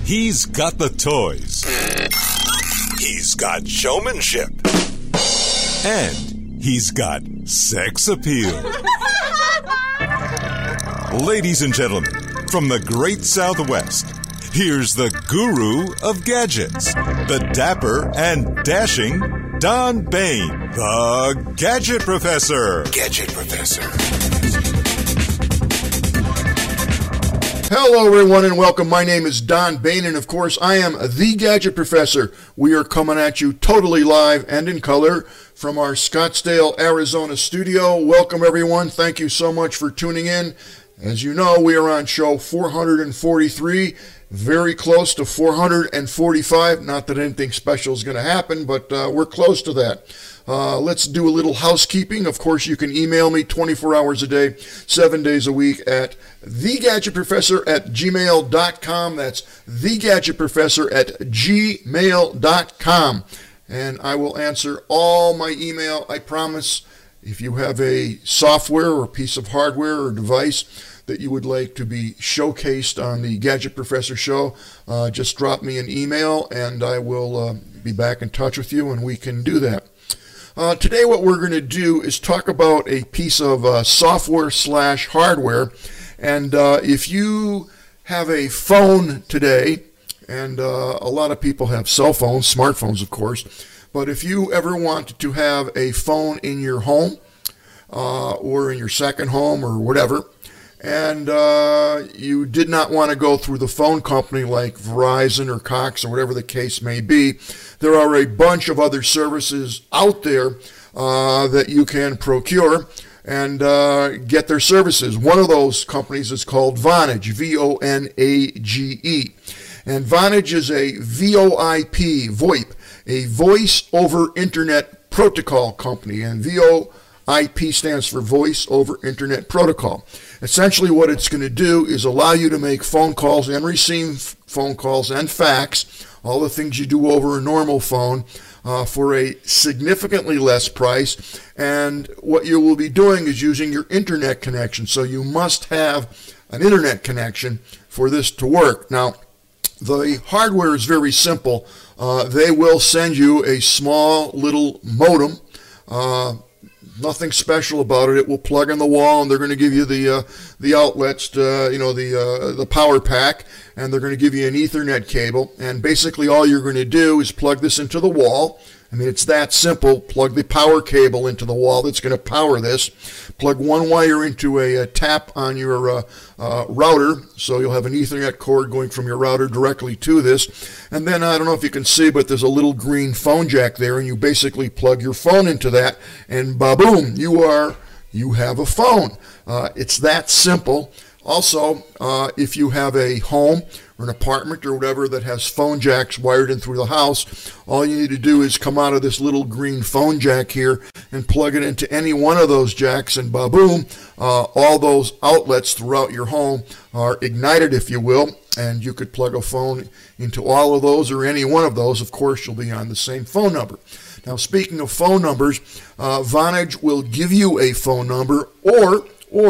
He's got the toys. He's got showmanship. And he's got sex appeal. Ladies and gentlemen, from the great Southwest, here's the guru of gadgets, the dapper and dashing Don Bain, the Gadget Professor. Gadget Professor. Hello, everyone, and welcome. My name is Don Bain, and of course, I am the Gadget Professor. We are coming at you totally live and in color from our Scottsdale, Arizona studio. Welcome, everyone. Thank you so much for tuning in. As you know, we are on show 443, very close to 445. Not that anything special is going to happen, but we're close to that. Let's do a little housekeeping. Of course, you can email me 24 hours a day, 7 days a week at thegadgetprofessor@gmail.com. That's thegadgetprofessor@gmail.com. And I will answer all my email, I promise. If you have a software or piece of hardware or device that you would like to be showcased on the Gadget Professor show, just drop me an email and I will be back in touch with you and we can do that. Today what we're going to do is talk about a piece of software/hardware. And if you have a phone today, and a lot of people have cell phones, smartphones of course, but if you ever wanted to have a phone in your home or in your second home or whatever, and you did not want to go through the phone company like Verizon or Cox or whatever the case may be, there are a bunch of other services out there that you can procure and get their services. One of those companies is called Vonage, V-O-N-A-G-E. And Vonage is a VoIP, a voice over internet protocol company. And VoIP stands for voice over internet protocol. Essentially what it's going to do is allow you to make phone calls and receive phone calls and fax, all the things you do over a normal phone, for a significantly less price. And what you will be doing is using your internet connection. So you must have an internet connection for this to work. Now, the hardware is very simple. They will send you a small little modem. Nothing special about it. It will plug in the wall, and they're going to give you the outlets, the power pack, and they're going to give you an Ethernet cable. And basically, all you're going to do is plug this into the wall. I mean, it's that simple. Plug the power cable into the wall that's going to power this. Plug one wire into a tap on your router, so you'll have an Ethernet cord going from your router directly to this. And then, I don't know if you can see, but there's a little green phone jack there, and you basically plug your phone into that, and ba-boom, you have a phone. It's that simple. Also, if you have a home or an apartment or whatever that has phone jacks wired in through the house, all you need to do is come out of this little green phone jack here and plug it into any one of those jacks, and ba-boom, all those outlets throughout your home are ignited, if you will, and you could plug a phone into all of those or any one of those. Of course, you'll be on the same phone number. Now, speaking of phone numbers, Vonage will give you a phone number, or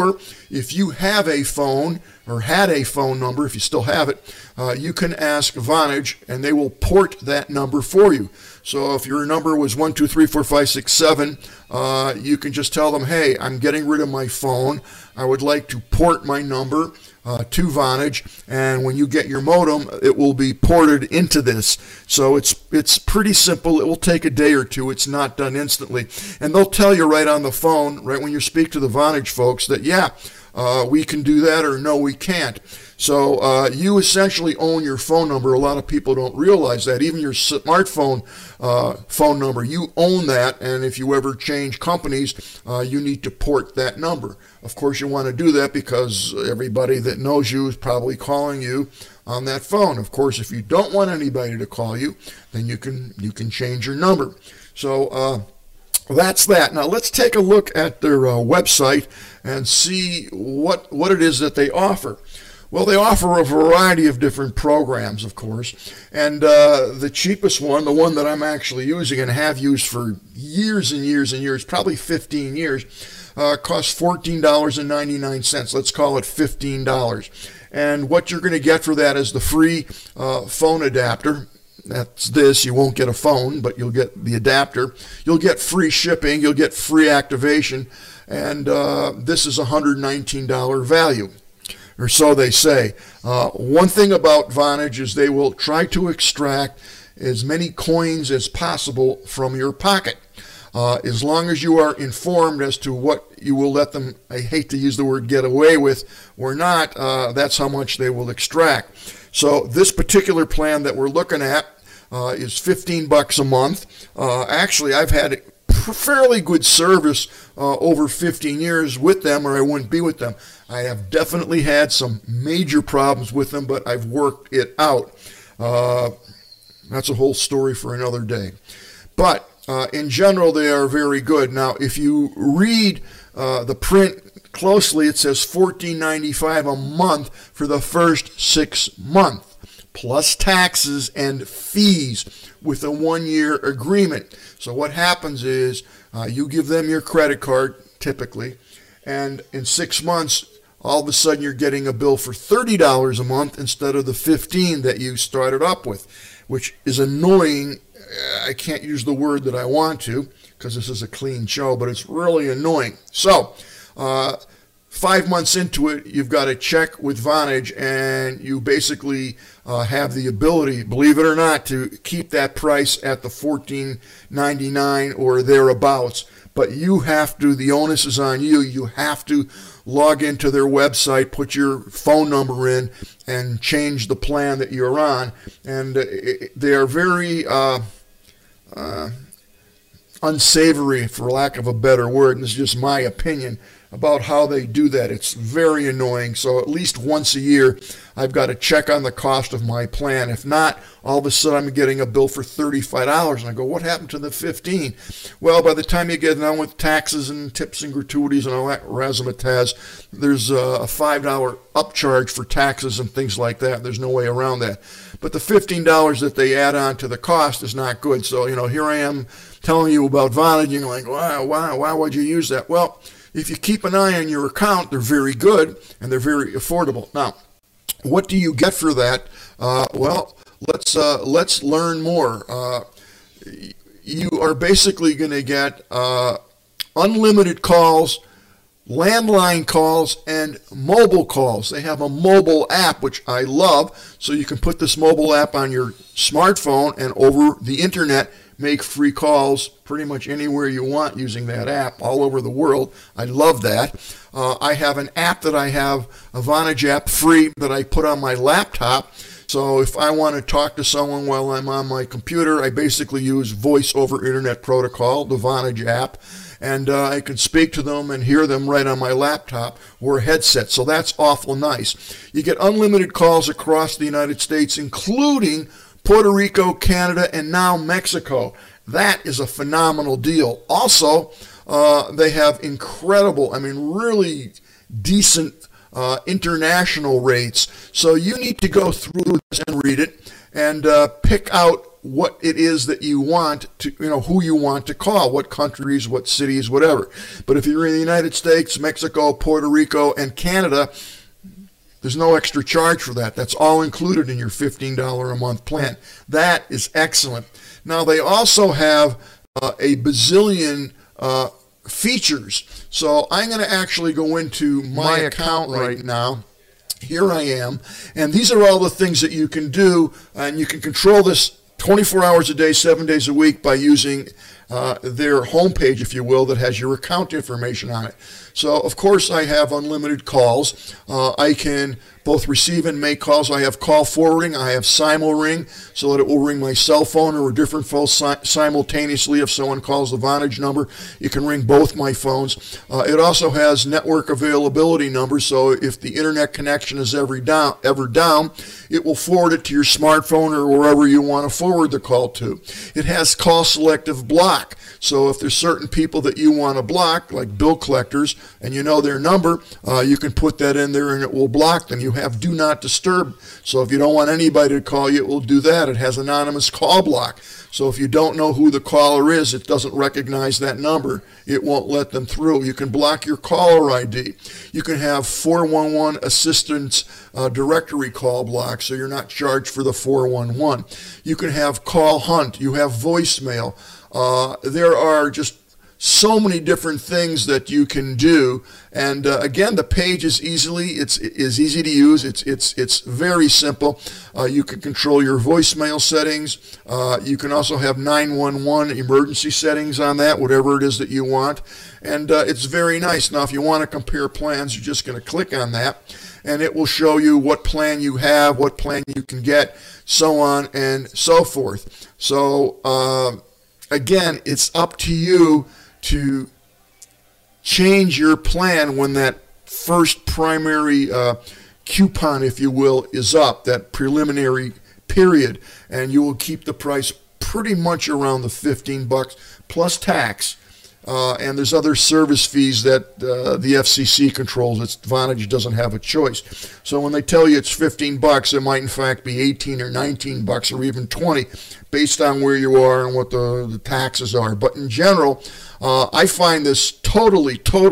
if you have a phone or had a phone number, if you still have it, you can ask Vonage and they will port that number for you. So if your number was 1, 2, 3, 4, 5, 6, 7, you can just tell them, hey, I'm getting rid of my phone. I would like to port my number to Vonage, and when you get your modem, it will be ported into this. So it's pretty simple. It will take a day or two. It's not done instantly. And they'll tell you right on the phone, right when you speak to the Vonage folks, that yeah, we can do that, or no, we can't. So you essentially own your phone number. A lot of people don't realize that. Even your smartphone phone number, you own that, and if you ever change companies, you need to port that number. Of course, you want to do that because everybody that knows you is probably calling you on that phone. Of course, if you don't want anybody to call you, then you can change your number. So that's that. Now let's take a look at their website and see what it is that they offer. Well, they offer a variety of different programs, of course, and the cheapest one, the one that I'm actually using and have used for years and years and years, probably 15 years, costs $14.99. Let's call it $15. And what you're going to get for that is the free phone adapter. That's this. You won't get a phone, but you'll get the adapter. You'll get free shipping. You'll get free activation. And this is a $119 value, or so they say. One thing about Vonage is they will try to extract as many coins as possible from your pocket. As long as you are informed as to what you will let them, I hate to use the word get away with or not, that's how much they will extract. So this particular plan that we're looking at is $15 a month. Actually, I've had fairly good service over 15 years with them, or I wouldn't be with them. I have definitely had some major problems with them, but I've worked it out. That's a whole story for another day. But in general, they are very good. Now, if you read the print closely, it says $14.95 a month for the first 6 months, plus taxes and fees with a 1-year agreement. So what happens is you give them your credit card, typically, and in 6 months, all of a sudden you're getting a bill for $30 a month instead of the $15 that you started up with, which is annoying. I can't use the word that I want to because this is a clean show, but it's really annoying. So 5 months into it, you've got a check with Vonage, and you basically have the ability, believe it or not, to keep that price at the $14.99 or thereabouts. But you have to, the onus is on you. You have to log into their website, put your phone number in, and change the plan that you're on. And they are very unsavory, for lack of a better word, and this is just my opinion, about how they do that. It's very annoying. So at least once a year, I've got to check on the cost of my plan. If not, all of a sudden I'm getting a bill for $35, and I go, what happened to the $15? Well, by the time you get done with taxes and tips and gratuities and all that razzmatazz, there's a $5 upcharge for taxes and things like that. There's no way around that. But the $15 that they add on to the cost is not good. So, here I am telling you about Vonage, and you're like, why would you use that? Well, if you keep an eye on your account, they're very good and they're very affordable. Now, what do you get for that? Well, let's learn more. You are basically going to get unlimited calls, landline calls, and mobile calls. They have a mobile app, which I love, so you can put this mobile app on your smartphone and over the internet make free calls pretty much anywhere you want using that app all over the world. I love that. I have an app that I have, a Vonage app free, that I put on my laptop. So if I want to talk to someone while I'm on my computer, I basically use Voice over Internet Protocol, the Vonage app, and I can speak to them and hear them right on my laptop or headset. So that's awful nice. You get unlimited calls across the United States, including Puerto Rico, Canada, and now Mexico. That is a phenomenal deal. Also, they have incredible, really decent international rates. So you need to go through this and read it and pick out what it is that you want to, who you want to call, what countries, what cities, whatever. But if you're in the United States, Mexico, Puerto Rico, and Canada, there's no extra charge for that. That's all included in your $15 a month plan. That is excellent. Now, they also have a bazillion features. So I'm going to actually go into my account right now. Here I am. And these are all the things that you can do. And you can control this 24 hours a day, 7 days a week by using their homepage, if you will, that has your account information on it. So, of course, I have unlimited calls. I can both receive and make calls. I have call forwarding. I have SimulRing, so that it will ring my cell phone or a different phone simultaneously. If someone calls the Vonage number, you can ring both my phones. It also has network availability numbers, so if the internet connection is ever down, it will forward it to your smartphone or wherever you want to forward the call to. It has call selective block. block. So if there's certain people that you want to block, like bill collectors, and you know their number, you can put that in there and it will block them. You have do not disturb. So if you don't want anybody to call you, it will do that. It has anonymous call block. So if you don't know who the caller is, it doesn't recognize that number. It won't let them through. You can block your caller ID. You can have 411 assistance directory call block, so you're not charged for the 411. You can have call hunt. You have voicemail. There are just so many different things that you can do, and again, the page is easy to use. It's very simple. You can control your voicemail settings. You can also have 911 emergency settings on that, whatever it is that you want, and it's very nice. Now, if you want to compare plans, you're just going to click on that, and it will show you what plan you have, what plan you can get, so on and so forth. So again, it's up to you to change your plan when that first primary coupon, if you will, is up, that preliminary period, and you will keep the price pretty much around the $15 plus tax. And there's other service fees that the FCC controls. Vonage doesn't have a choice. So when they tell you it's $15, it might in fact be $18 or $19 or even $20, based on where you are and what the taxes are. But in general, I find this totally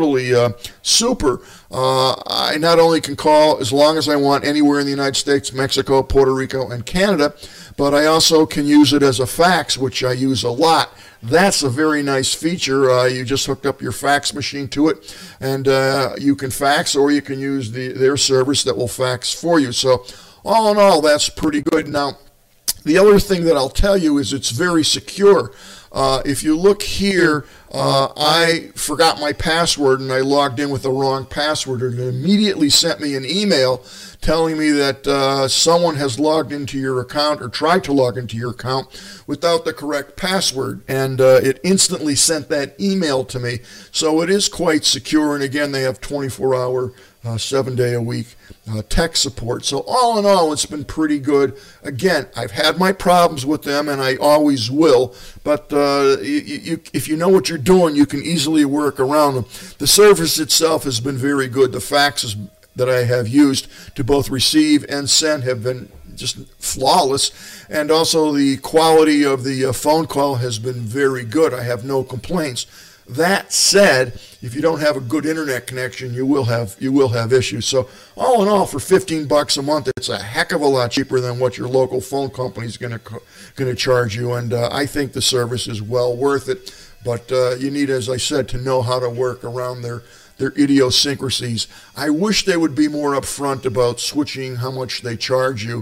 super. I not only can call as long as I want anywhere in the United States, Mexico, Puerto Rico, and Canada, but I also can use it as a fax, which I use a lot. That's a very nice feature. You just hooked up your fax machine to it, and you can fax, or you can use their service that will fax for you. So all in all, that's pretty good. Now, the other thing that I'll tell you is it's very secure. If you look here, I forgot my password and I logged in with the wrong password, and it immediately sent me an email telling me that someone has logged into your account or tried to log into your account without the correct password, and it instantly sent that email to me. So it is quite secure, and again, they have 24-hour 7-day-a-week tech support. So all in all, it's been pretty good. Again, I've had my problems with them, and I always will, but if you know what you're doing, you can easily work around them. The service itself has been very good. The faxes that I have used to both receive and send have been just flawless, and also the quality of the phone call has been very good. I have no complaints. That said, if you don't have a good internet connection, you will have issues. So all in all, for $15 a month, it's a heck of a lot cheaper than what your local phone company is going to charge you. And I think the service is well worth it. But you need, as I said, to know how to work around their idiosyncrasies. I wish they would be more upfront about switching how much they charge you.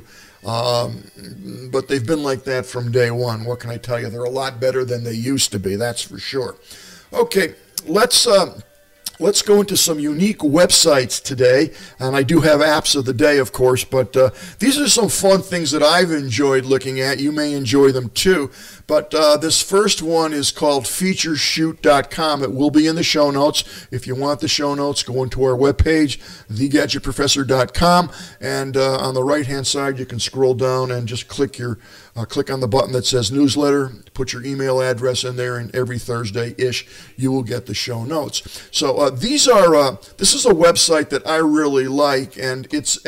But they've been like that from day one. What can I tell you? They're a lot better than they used to be, that's for sure. Okay, let's go into some unique websites today, and I do have apps of the day, of course, but these are some fun things that I've enjoyed looking at. You may enjoy them too, but this first one is called featureshoot.com. It will be in the show notes. If you want the show notes, go into our webpage, thegadgetprofessor.com, and on the right-hand side, you can scroll down and just click on the button that says newsletter, put your email address in there, and every Thursday-ish, you will get the show notes. So this is a website that I really like, and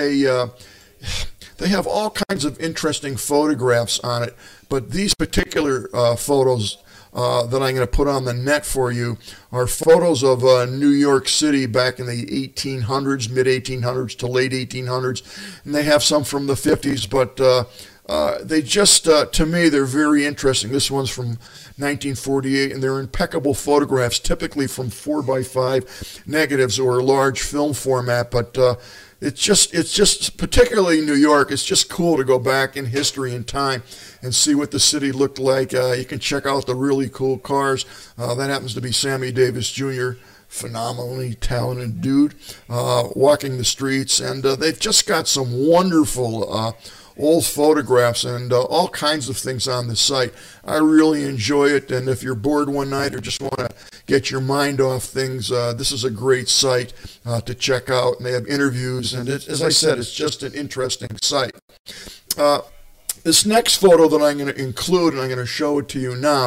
they have all kinds of interesting photographs on it, but these particular photos that I'm going to put on the net for you are photos of New York City back in the 1800s, mid-1800s to late 1800s, and they have some from the 50s, but they just, to me, they're very interesting. This one's from 1948, and they're impeccable photographs, typically from 4x5 negatives or large film format, but it's just, particularly New York, it's just cool to go back in history and time and see what the city looked like. You can check out the really cool cars. That happens to be Sammy Davis Jr., phenomenally talented dude, walking the streets, and they've just got some wonderful old photographs and all kinds of things on the site. I really enjoy it, and if you're bored one night or just want to get your mind off things, this is a great site to check out, and they have interviews, and as I said, it's just an interesting site. This next photo that I'm going to include, and I'm going to show it to you now,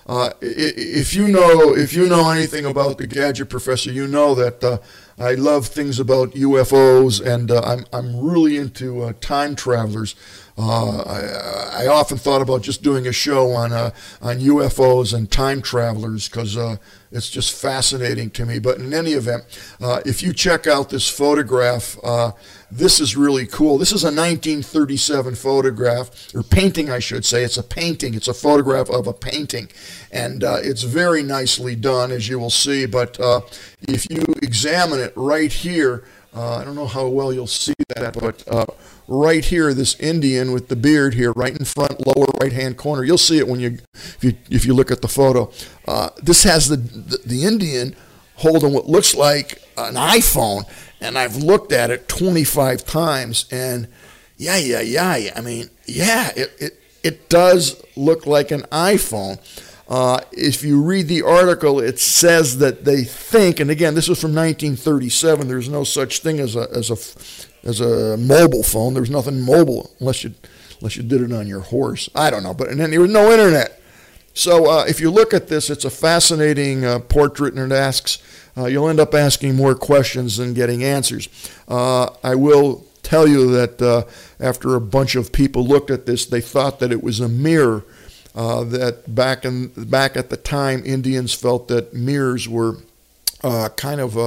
If you know anything about the Gadget Professor, you know that I love things about UFOs, and I'm really into time travelers. I often thought about just doing a show on UFOs and time travelers because it's just fascinating to me. But in any event, if you check out this photograph, this is really cool. This is a 1937 photograph, or painting, I should say. It's a painting. It's a photograph of a painting, and it's very nicely done, as you will see. But if you examine it right here, I don't know how well you'll see that, but right here, this Indian with the beard here, right in front, lower right-hand corner. You'll see it when if you look at the photo. This has the Indian holding what looks like an iPhone, and I've looked at it 25 times, and yeah. I mean, yeah, it does look like an iPhone. If you read the article, it says that they think, and again, this is from 1937. There's no such thing as a mobile phone. There's nothing mobile unless you did it on your horse. I don't know, but and then there was no internet. So if you look at this, it's a fascinating portrait, and it asks. You'll end up asking more questions than getting answers. I will tell you that after a bunch of people looked at this, they thought that it was a mirror. That back at the time, Indians felt that mirrors were kind of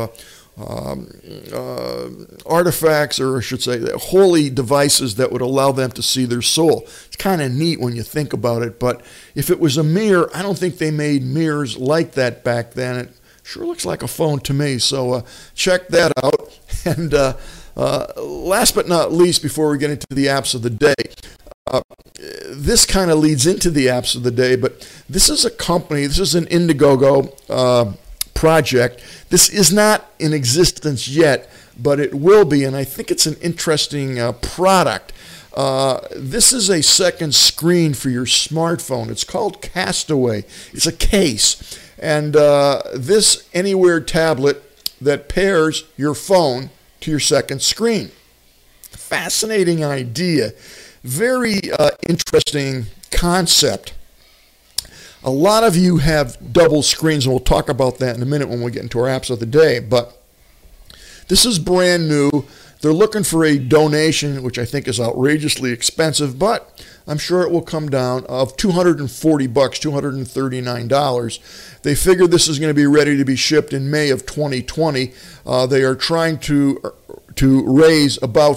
artifacts, or I should say, holy devices that would allow them to see their soul. It's kind of neat when you think about it, but if it was a mirror, I don't think they made mirrors like that back then. It sure looks like a phone to me, so check that out. And last but not least, before we get into the apps of the day, this kind of leads into the apps of the day, but this is a company, this is an Indiegogo project. This is not in existence yet, but it will be, and I think it's an interesting product. This is a second screen for your smartphone. It's called Castaway. It's a case, and this Anywhere tablet that pairs your phone to your second screen. Fascinating idea. Very interesting concept. A lot of you have double screens, and we'll talk about that in a minute when we get into our apps of the day, but this is brand new. They're looking for a donation, which I think is outrageously expensive, but I'm sure it will come down, of $240, $239. They figure this is going to be ready to be shipped in May of 2020. They are trying to raise about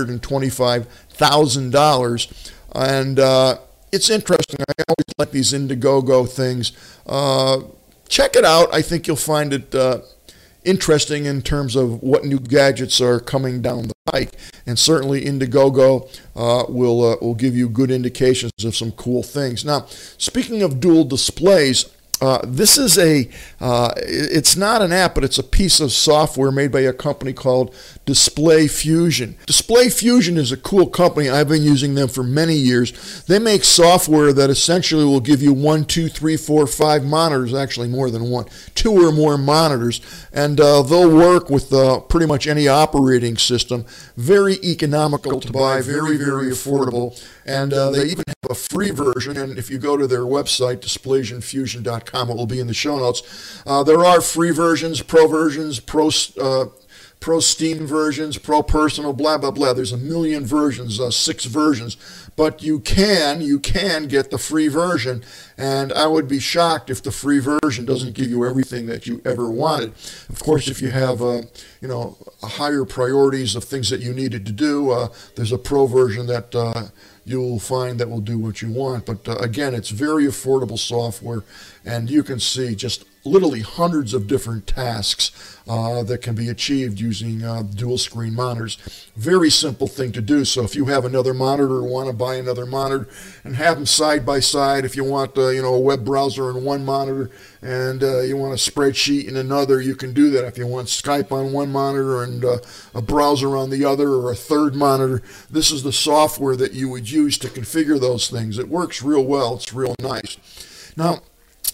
$425,000, and it's interesting. I always like these Indiegogo things. Check it out. I think you'll find it interesting in terms of what new gadgets are coming down the pike, and certainly Indiegogo will give you good indications of some cool things. Now, speaking of dual displays, this is it's not an app, but it's a piece of software made by a company called Display Fusion. Display Fusion is a cool company. I've been using them for many years. They make software that essentially will give you 1, 2, 3, 4, 5 monitors, actually more than one, 2 or more monitors, and they'll work with pretty much any operating system. Very economical to buy, very, very affordable, and they even have a free version, and if you go to their website, displayfusion.com, it will be in the show notes. There are free versions, pro versions, Pro Steam versions, Pro Personal, blah, blah, blah. There's a million versions, 6 versions. But you can get the free version, and I would be shocked if the free version doesn't give you everything that you ever wanted. Of course, if you have, higher priorities of things that you needed to do, there's a Pro version that you'll find that will do what you want. But again, it's very affordable software, and you can see just literally hundreds of different tasks that can be achieved using dual screen monitors. Very simple thing to do. So if you have another monitor or want to buy another monitor and have them side by side, if you want a web browser in one monitor and you want a spreadsheet in another, you can do that. If you want Skype on one monitor and a browser on the other, or a third monitor, this is the software that you would use to configure those things. It works real well. It's real nice. Now,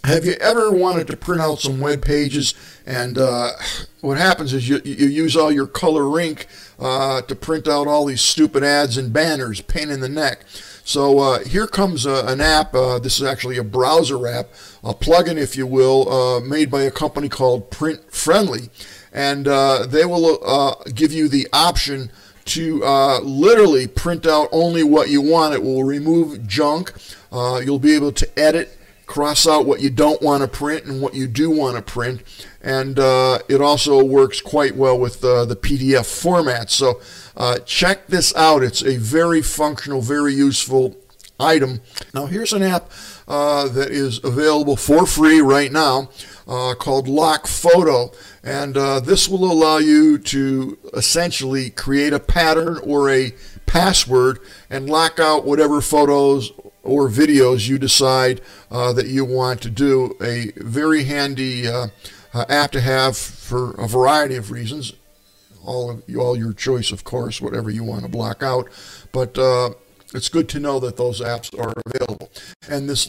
Have you ever wanted to print out some web pages, and what happens is you use all your color ink to print out all these stupid ads and banners, pain in the neck. So here comes an app. This is actually a browser app, a plugin, if you will, made by a company called Print Friendly, and they will give you the option to literally print out only what you want. It will remove junk. You'll be able to edit, cross out what you don't want to print and what you do want to print, and it also works quite well with the PDF format. So check this out. It's a very functional, very useful item. Now here's an app that is available for free right now called Lock Photo, and this will allow you to essentially create a pattern or a password and lock out whatever photos or videos you decide that you want to do. A very handy app to have for a variety of reasons. All your choice, of course, whatever you want to block out. But it's good to know that those apps are available. And this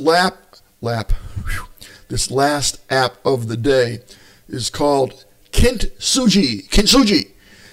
this last app of the day is called Kintsugi.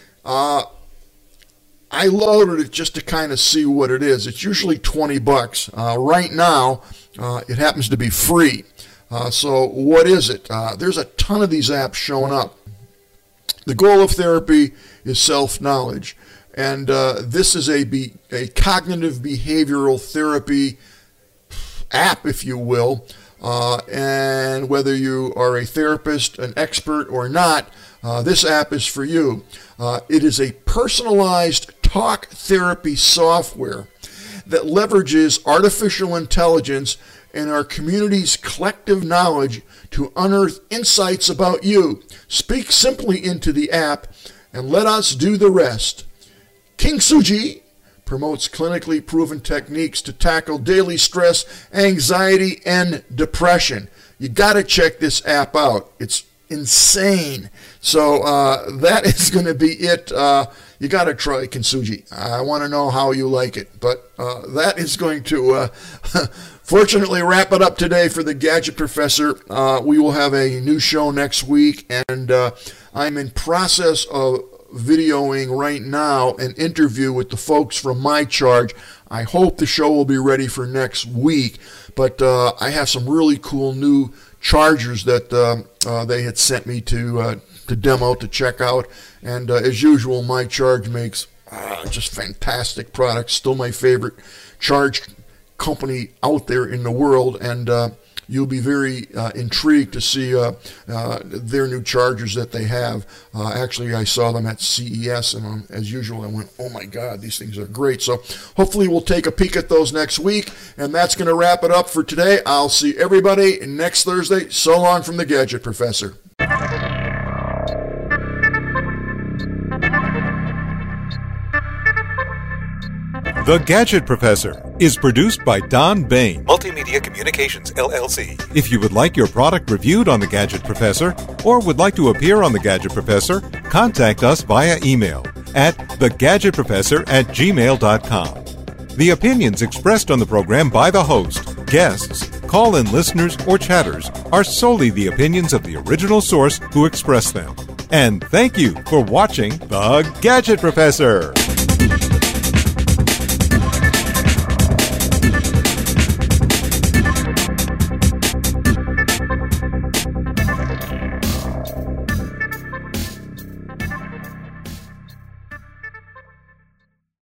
I loaded it just to kind of see what it is. It's usually $20. Right now, it happens to be free. So what is it? There's a ton of these apps showing up. The goal of therapy is self-knowledge. And this is a cognitive behavioral therapy app, if you will. And whether you are a therapist, an expert, or not, this app is for you. It is a personalized talk therapy software that leverages artificial intelligence and our community's collective knowledge to unearth insights about you. Speak simply into the app and let us do the rest. Kintsugi promotes clinically proven techniques to tackle daily stress, anxiety, and depression. You got to check this app out. It's insane. So that is going to be it. You got to try Kintsugi. I want to know how you like it. But that is going to fortunately wrap it up today for the Gadget Professor. We will have a new show next week, and I'm in process of videoing right now an interview with the folks from MyCharge. I hope the show will be ready for next week, but I have some really cool new chargers that they had sent me to demo, to check out, and as usual, MyCharge makes just fantastic products. Still my favorite charge company out there in the world, and you'll be very intrigued to see their new chargers that they have. Actually, I saw them at CES, and as usual, I went, oh my God, these things are great. So hopefully we'll take a peek at those next week, and that's going to wrap it up for today. I'll see everybody next Thursday. So long from the Gadget Professor. The Gadget Professor is produced by Don Bain, Multimedia Communications, LLC. If you would like your product reviewed on The Gadget Professor or would like to appear on The Gadget Professor, contact us via email at thegadgetprofessor@gmail.com. The opinions expressed on the program by the host, guests, call-in listeners, or chatters are solely the opinions of the original source who expressed them. And thank you for watching The Gadget Professor.